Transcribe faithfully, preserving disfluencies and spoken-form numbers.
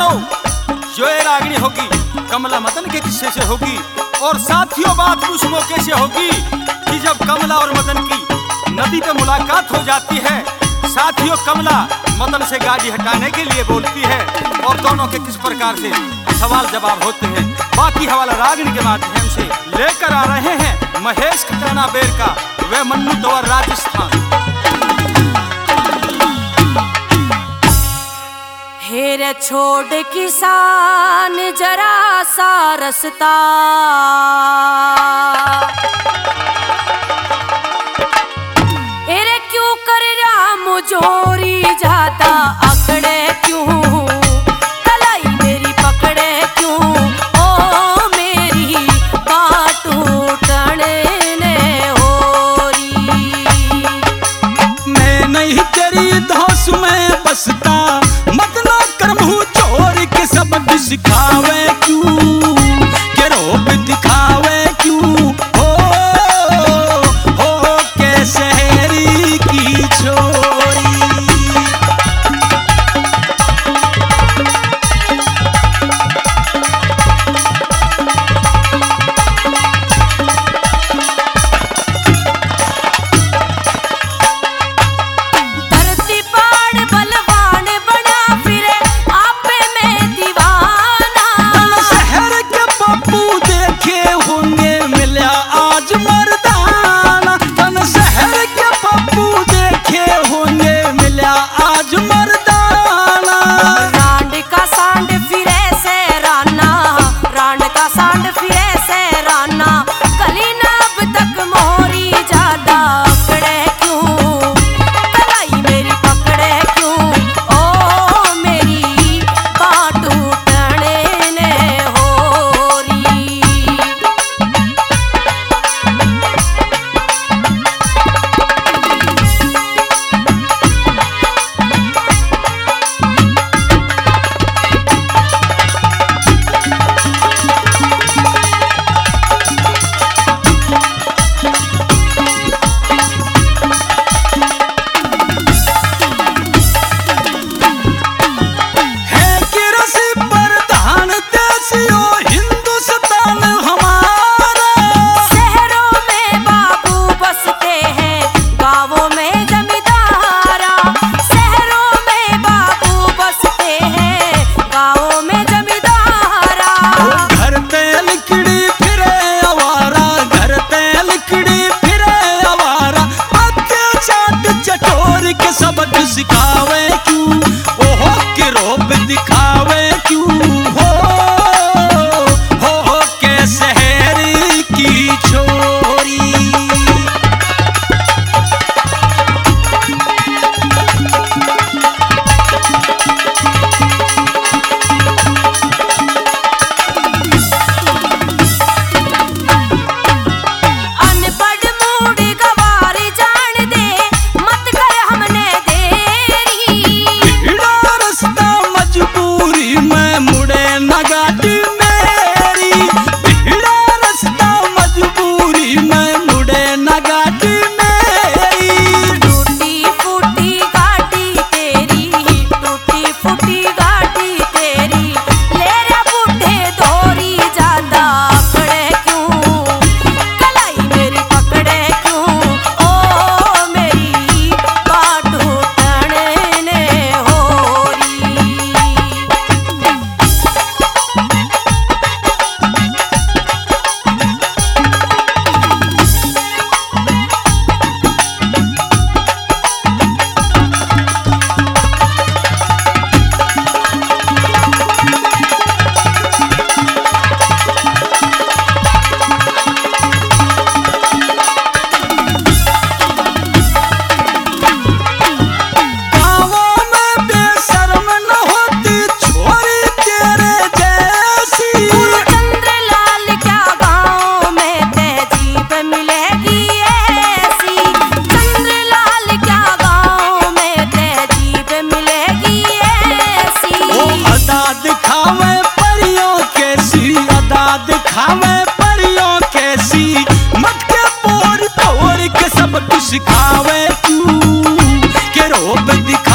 जानो जो ये रागिनी होगी कमला मदन के किस्से से होगी। और साथियों बात उस मौके से होगी कि जब कमला और मदन की नदी पे मुलाकात हो जाती है। साथियों कमला मदन से गाड़ी हटाने के लिए बोलती है और दोनों के किस प्रकार से सवाल जवाब होते हैं बाकी हवाला रागिनी के माध्यम से लेकर आ रहे हैं महेश खटाना बेर का वे मन्नू तंवर राजस्थान। हेरे छोड़ किसान जरा सा रस्ता, हेरे क्यों कर राम जोरी जाता अकड़े क्यों, कलाई मेरी पकड़े क्यों, ओ मेरी बात टूटने ने होरी। मैं नहीं तेरी धौस में बसता, मतना करमू चोर के सबक सिखावे क्यों, के रोब दिखावे क्यों, हो हो के शहरी की छोरी। सिखावे क्यों, ओहो के रोब दिखावे क्यों, हो हो हो के शहरी की छोरी। सिखावे क्यों, के रोब दिखा